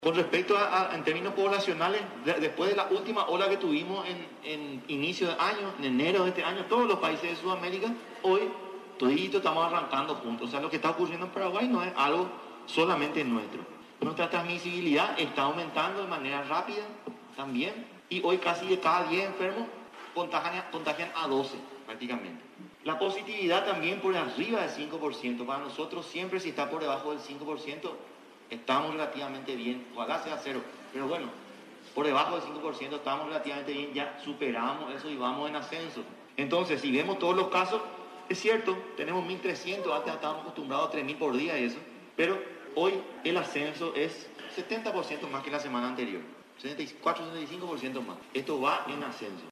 Con respecto en términos poblacionales, después de la última ola que tuvimos en inicio de año, en enero de este año, todos los países de Sudamérica, hoy todito estamos arrancando juntos. O sea, lo que está ocurriendo en Paraguay no es algo solamente nuestro. Nuestra transmisibilidad está aumentando de manera rápida también, y hoy casi de cada 10 enfermos contagian a 12 prácticamente. La positividad también por arriba del 5%. Para nosotros siempre, si está por debajo del 5%, estamos relativamente bien. Ojalá sea cero, pero bueno, por debajo del 5% estamos relativamente bien, ya superamos eso y vamos en ascenso. Entonces, si vemos todos los casos, es cierto, tenemos 1.300, antes estábamos acostumbrados a 3.000 por día y eso, pero hoy el ascenso es 70% más que la semana anterior, 74-75% más. Esto va en ascenso.